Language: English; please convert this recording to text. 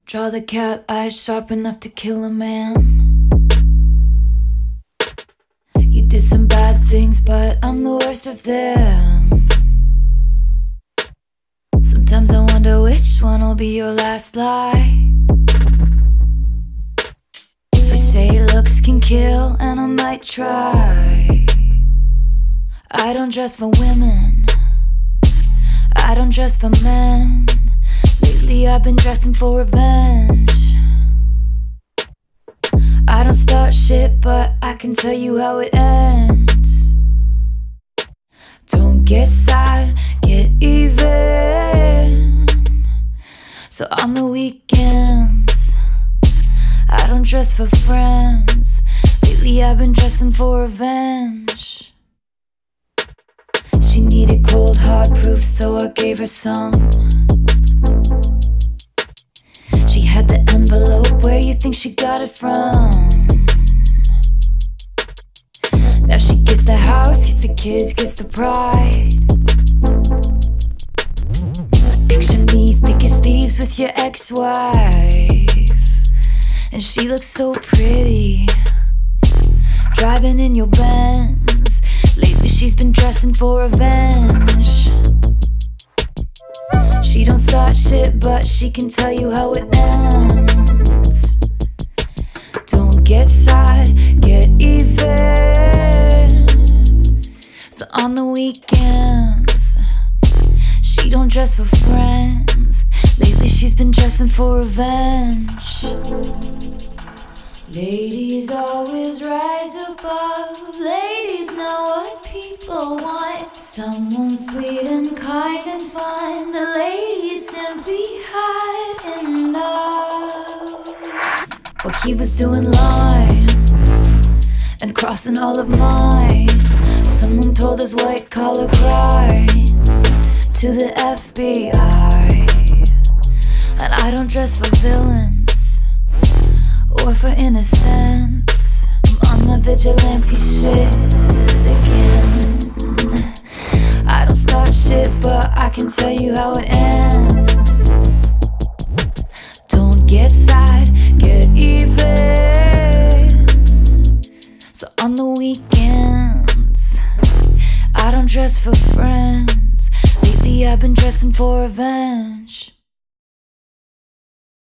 Draw the cat eyes sharp enough to kill a man. You did some bad things, but I'm the worst of them. Sometimes I wonder which one will be your last lie. They say looks can kill, and I might try. I don't dress for women, I don't dress for men. Lately I've been dressing for revenge. I don't start shit, but I can tell you how it ends. Don't get sad, get even. So on the weekends I don't dress for friends. Lately I've been dressing for revenge. She needed cold hard proof, so I gave her some. She had the envelope, where you think she got it from? Now she gets the house, gets the kids, gets the pride. Picture me thick as thieves with your ex-wife, and she looks so pretty, driving in your Benz. Lately she's been dressing for revenge. She don't start shit, but she can tell you how it ends. Don't get sad, get even. So on the weekends she don't dress for friends. Lately she's been dressing for revenge. Ladies always rise above. Ladies know what people want. Someone sweet and kind and fun. The ladies simply hide in love. Well, he was doing lines and crossing all of mine. Someone told his white collar crimes to the FBI. And I don't dress for villains or for innocence. I'm on my vigilante shit again. I don't start shit, but I can tell you how it ends. Don't get sad, get even. So on the weekends I don't dress for friends. Lately I've been dressing for revenge.